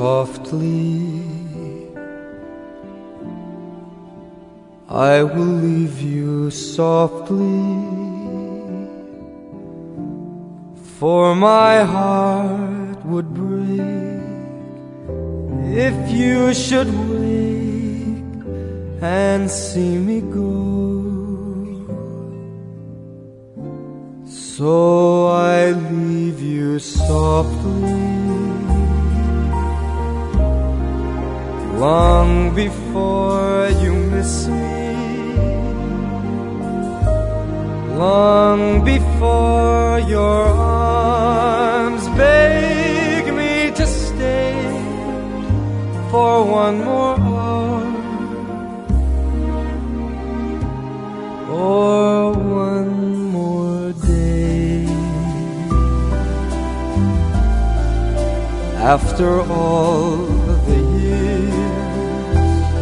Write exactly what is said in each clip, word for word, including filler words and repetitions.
softly. I will leave you softly, for my heart would break if you should wake and see me go. So I leave you softly, long before you miss me, long before your arms beg me to stay for one more hour or one more day. After all the years,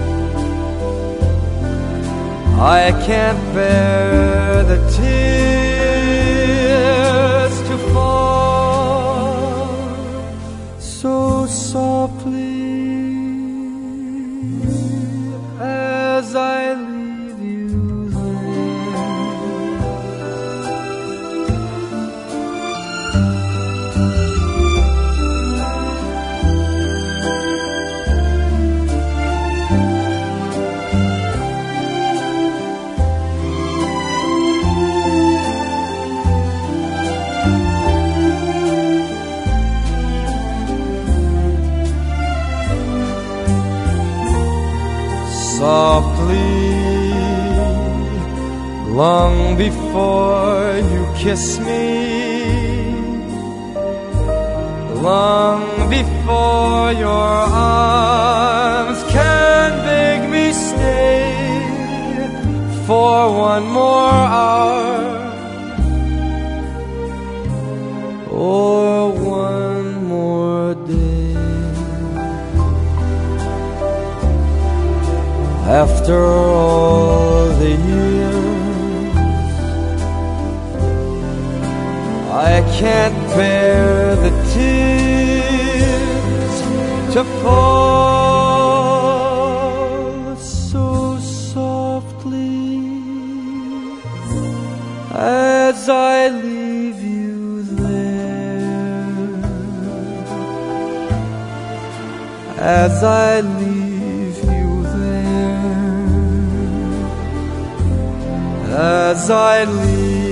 I can't bear the tears to fall so softly as I leave you there. Softly, long before you kiss me, long before your arms can beg me stay for one more hour or one more day. After all the years, I can't bear the tears to fall so softly as I leave you there, as I leave you there, as I leave